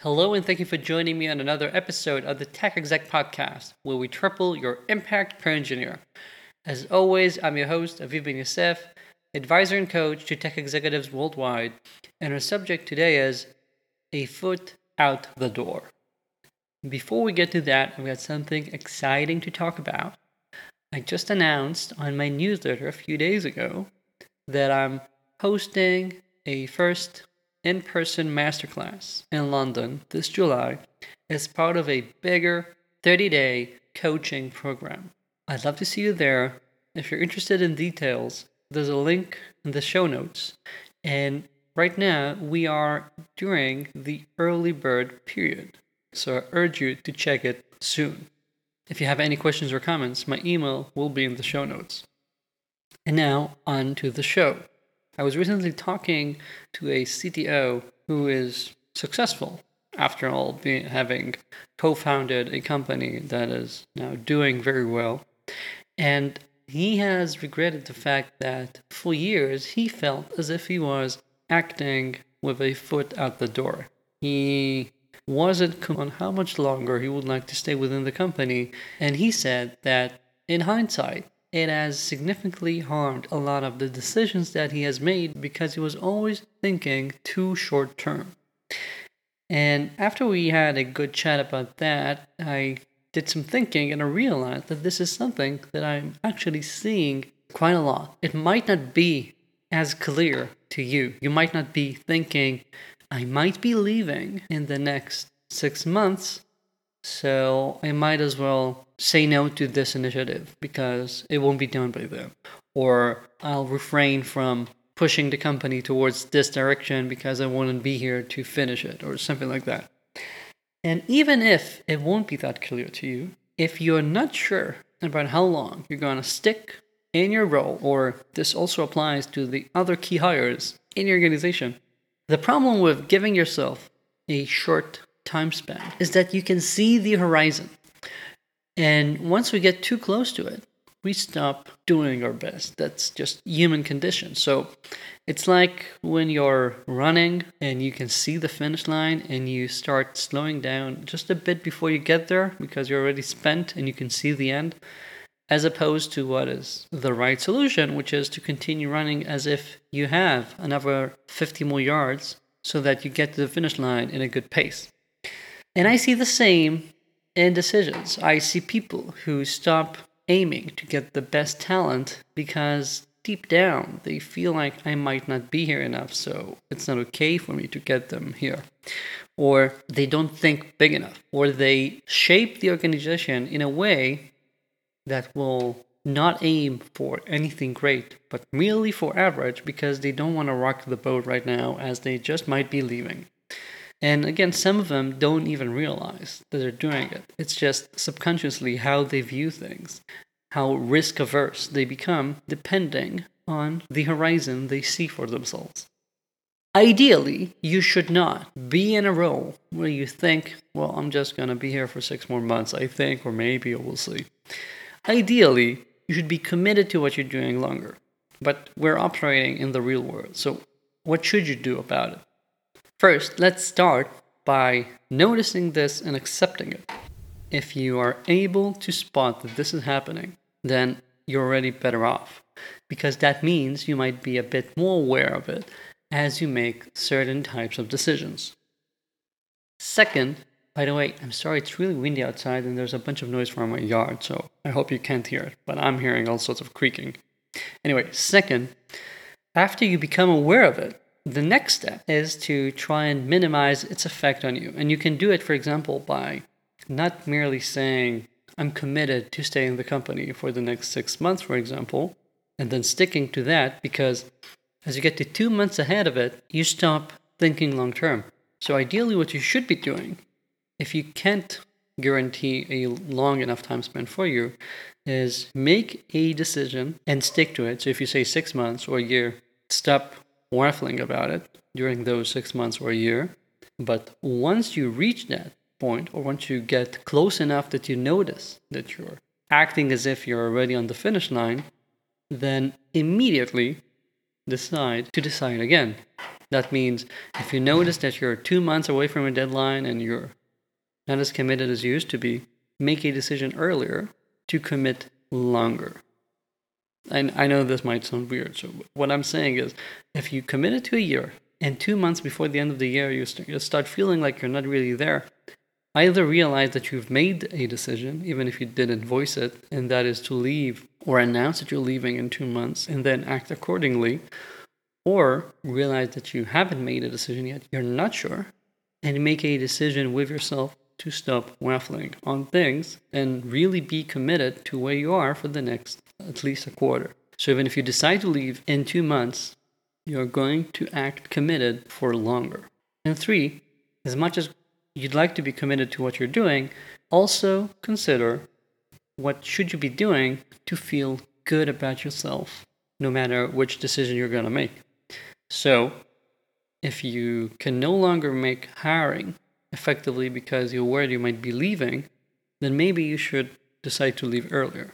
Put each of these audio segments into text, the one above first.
Hello, and thank you for joining me on another episode of the Tech Exec Podcast, where we triple your impact per engineer. As always, I'm your host, Aviv Ben Yosef, advisor and coach to tech executives worldwide, and our subject today is a foot out the door. Before we get to that, I've got something exciting to talk about. I just announced on my newsletter a few days ago that I'm hosting a first in-person masterclass in London this July as part of a bigger 30-day coaching program. I'd love to see you there. If you're interested in details, there's a link in the show notes. And right now, we are during the early bird period. So I urge you to check it soon. If you have any questions or comments, my email will be in the show notes. And now, on to the show. I was recently talking to a CTO who is successful, after all, having co-founded a company that is now doing very well. And he has regretted the fact that for years he felt as if he was acting with a foot out the door. He wasn't on how much longer he would like to stay within the company, and he said that in hindsight, it has significantly harmed a lot of the decisions that he has made because he was always thinking too short term. And after we had a good chat about that, I did some thinking and I realized that this is something that I'm actually seeing quite a lot. It might not be as clear to you. You might not be thinking, I might be leaving in the next 6 months, so I might as well say no to this initiative because it won't be done by them. Or I'll refrain from pushing the company towards this direction because I won't be here to finish it, or something like that. And even if it won't be that clear to you, if you're not sure about how long you're going to stick in your role, or this also applies to the other key hires in your organization, the problem with giving yourself a short time span is that you can see the horizon. And once we get too close to it, we stop doing our best. That's just human condition. So it's like when you're running and you can see the finish line and you start slowing down just a bit before you get there because you're already spent and you can see the end, as opposed to what is the right solution, which is to continue running as if you have another 50 more yards so that you get to the finish line in a good pace. And I see the same in decisions. I see people who stop aiming to get the best talent because deep down they feel like I might not be here enough, so it's not okay for me to get them here. Or they don't think big enough, or they shape the organization in a way that will not aim for anything great, but merely for average because they don't want to rock the boat right now as they just might be leaving. And again, some of them don't even realize that they're doing it. It's just subconsciously how they view things, how risk averse they become depending on the horizon they see for themselves. Ideally, you should not be in a role where you think, well, I'm just going to be here for 6 more months, I think, or maybe we'll see. Ideally, you should be committed to what you're doing longer. But we're operating in the real world, so what should you do about it? First, let's start by noticing this and accepting it. If you are able to spot that this is happening, then you're already better off, because that means you might be a bit more aware of it as you make certain types of decisions. Second, by the way, I'm sorry, it's really windy outside and there's a bunch of noise from my yard, so I hope you can't hear it, but I'm hearing all sorts of creaking. Anyway, second, after you become aware of it, the next step is to try and minimize its effect on you. And you can do it, for example, by not merely saying, I'm committed to staying in the company for the next 6 months, for example, and then sticking to that, because as you get to 2 months ahead of it, you stop thinking long term. So ideally what you should be doing, if you can't guarantee a long enough time span for you, is make a decision and stick to it. So if you say 6 months or a year, stop waffling about it during those 6 months or a year. But once you reach that point, or once you get close enough that you notice that you're acting as if you're already on the finish line, then immediately decide again. That means if you notice that you're 2 months away from a deadline and you're not as committed as you used to be, make a decision earlier to commit longer. I know this might sound weird, so what I'm saying is, if you committed to a year and 2 months before the end of the year you start feeling like you're not really there, either realize that you've made a decision, even if you didn't voice it, and that is to leave or announce that you're leaving in 2 months and then act accordingly, or realize that you haven't made a decision yet, you're not sure, and make a decision with yourself to stop waffling on things and really be committed to where you are for the next at least a quarter. So even if you decide to leave in 2 months, you're going to act committed for longer. And 3, as much as you'd like to be committed to what you're doing, also consider what should you be doing to feel good about yourself, no matter which decision you're going to make. So if you can no longer make hiring effectively because you're worried you might be leaving, then maybe you should decide to leave earlier.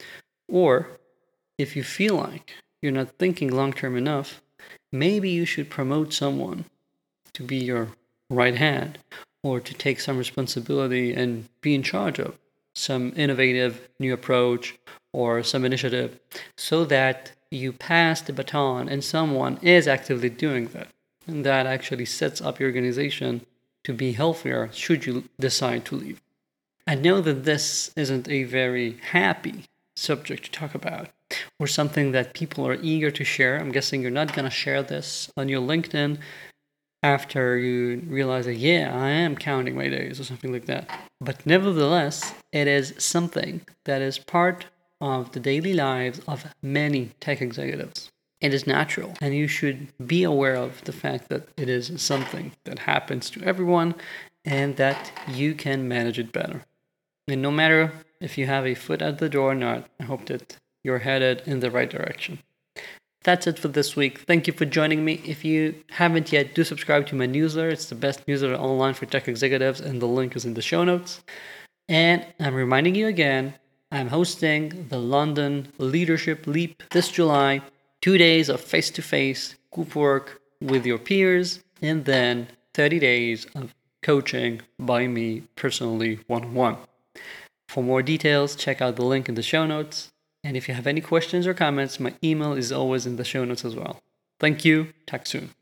Or if you feel like you're not thinking long-term enough, maybe you should promote someone to be your right hand or to take some responsibility and be in charge of some innovative new approach or some initiative so that you pass the baton and someone is actively doing that. And that actually sets up your organization to be healthier should you decide to leave. I know that this isn't a very happy subject to talk about or something that people are eager to share. I'm guessing you're not going to share this on your LinkedIn after you realize that, yeah, I am counting my days or something like that. But nevertheless, it is something that is part of the daily lives of many tech executives. It is natural, and you should be aware of the fact that it is something that happens to everyone and that you can manage it better. And no matter if you have a foot at the door or not, I hope that you're headed in the right direction. That's it for this week. Thank you for joining me. If you haven't yet, do subscribe to my newsletter. It's the best newsletter online for tech executives, and the link is in the show notes. And I'm reminding you again, I'm hosting the London Leadership Leap this July. 2 days of face-to-face group work with your peers, and then 30 days of coaching by me personally one-on-one. For more details, check out the link in the show notes. And if you have any questions or comments, my email is always in the show notes as well. Thank you. Talk soon.